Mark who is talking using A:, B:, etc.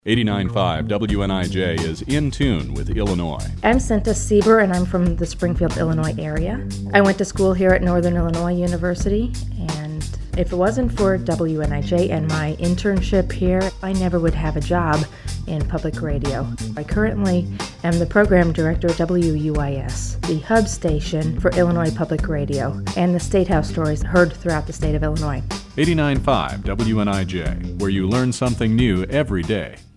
A: 89.5 WNIJ is in tune with Illinois.
B: I'm Senta Sieber, and I'm from the Springfield, Illinois area. I went to school here at Northern Illinois University, and if it wasn't for WNIJ and my internship here, I never would have a job in public radio. I currently am the program director at WUIS, the hub station for Illinois Public Radio, and the State House stories heard throughout the state of Illinois.
A: 89.5 WNIJ, where you learn something new every day.